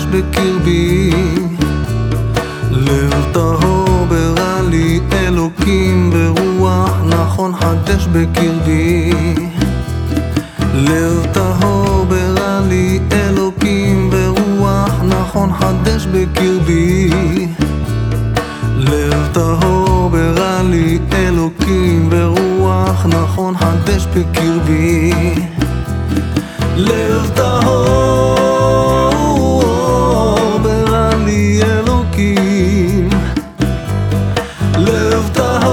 בקרבי. לב טהור ברא לי אלוקים ברוח נכון חדש בקרבי. לב טהור ברא לי אלוקים ברוח נכון חדש בקרבי. לב טהור ברא לי אלוקים ברוח נכון חדש בקרבי. לב טהור ברא לי אלוקים. לב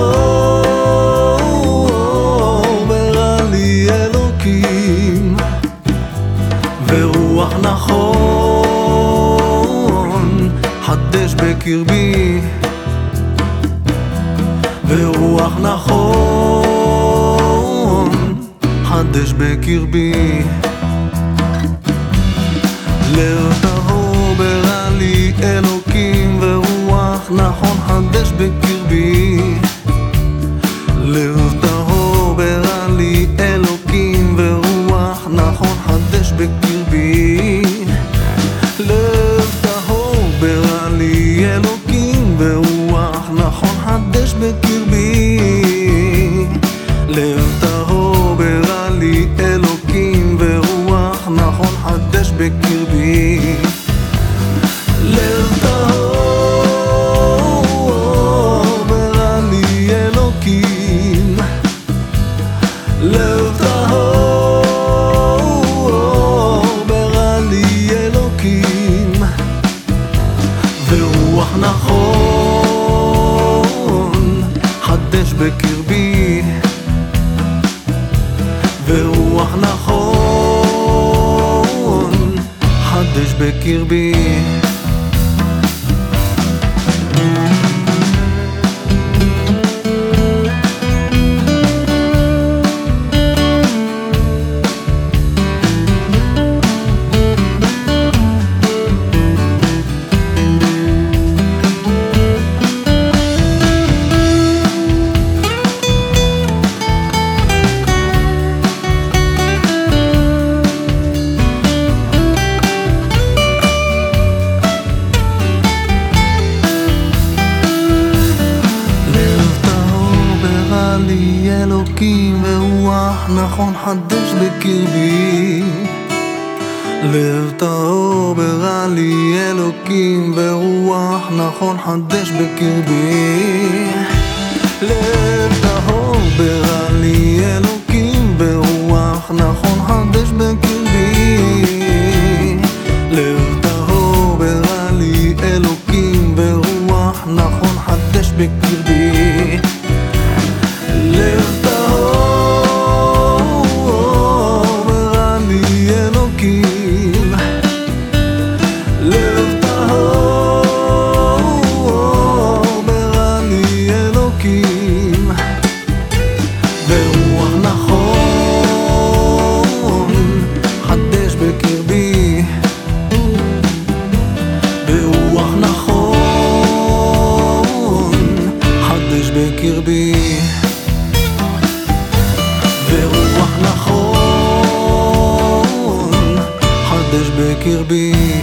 טהור ברא לי אלוקים ורוח נכון חדש בקרבי. ורוח נכון חדש בקרבי. לב טהור ברא לי אלוקים ורוח נכון חדש בקרבי. לב טהור ברא לי אלוקים ורוח נכון חדש בקרבי. לב טהור ברא לי אלוקים ורוח נכון חדש בקרבי. לב טהור ברא לי אלוקים ורוח נכון חדש בקרבי. לב טהור ברא לי אלוקים. לב טהור ברא לי אלוקים ורוח נכון חדש בקרבי. ורוח נכון חדש בקרבי. לי אלוקים ורוח נכון חדש בקרבי. לב טהור ברא לי אלוקים ורוח נכון חדש בקרבי. לב טהור ברא לי אלוקים ורוח נכון חדש בקרבי. לב טהור ברא לי אלוקים ורוח נכון חדש בקרבי. לב טהור ברא לי אלוקים. לב טהור ברא לי אלוקים ורוח נכון חדש בקרבי. ורוח נכון חדש בקרבי. ורוח נכון חדש בקרבי.